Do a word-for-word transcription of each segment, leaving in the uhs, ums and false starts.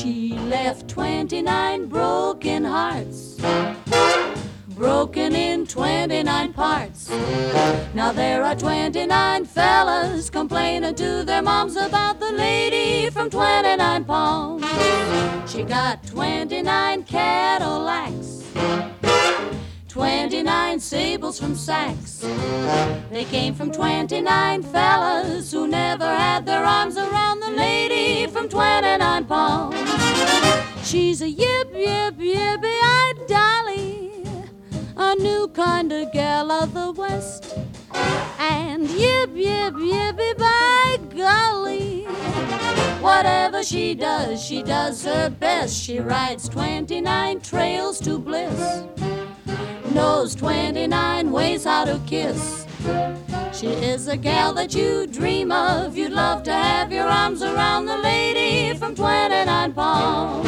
She left twenty-nine broken hearts, broken in twenty-nine parts. Now there are twenty-nine fellas complaining to their moms about the lady from twenty-nine Palms. She got twenty-nine Cadillacs, twenty-nine Sables from Saks. They came from twenty-nine fellas who never had their arms around the lady from twenty-nine Palms. She's a yip, yip, yippee-eyed dolly, a new kind of gal of the West. And yip, yip, yippee, by golly, whatever she does, she does her best. She rides twenty-nine trails to bliss, knows twenty-nine ways how to kiss. She is a gal that you dream of. You'd love to have your arms around the lady from twenty-nine Palms.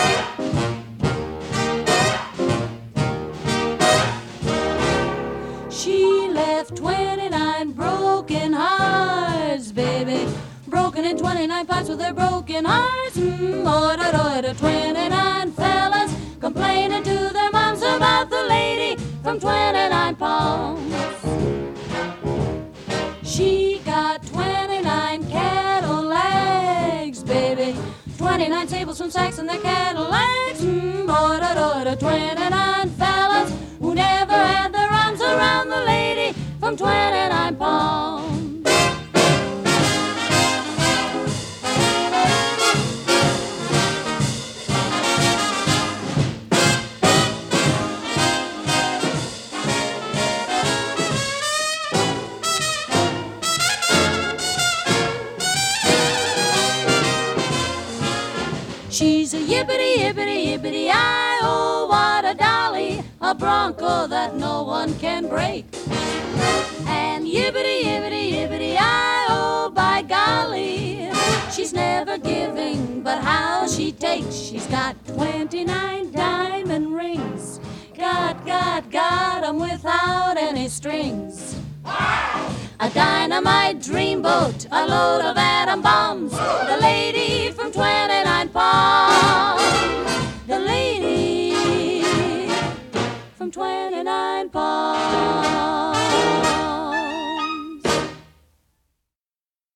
She left twenty-nine broken hearts, baby, broken in twenty-nine parts with their broken hearts. Mm, order, twenty-nine fellas complaining to their moms about the lady from twenty-nine Palms. She got twenty-nine Cadillacs, baby, twenty-nine Sables from Saks and their Cadillacs. Mm, order, twenty-nine fellas who never had their arms around the lady from twenty-nine Palms. She's a yippity, yippity, yippity, I oh, what a dolly, a bronco that no one can break. And yippity, yippity, yippity, I oh, by golly, she's never giving, but how she takes. She's got twenty-nine diamond rings, got, got, got 'em without any strings. A dynamite dreamboat, a load of atom bombs,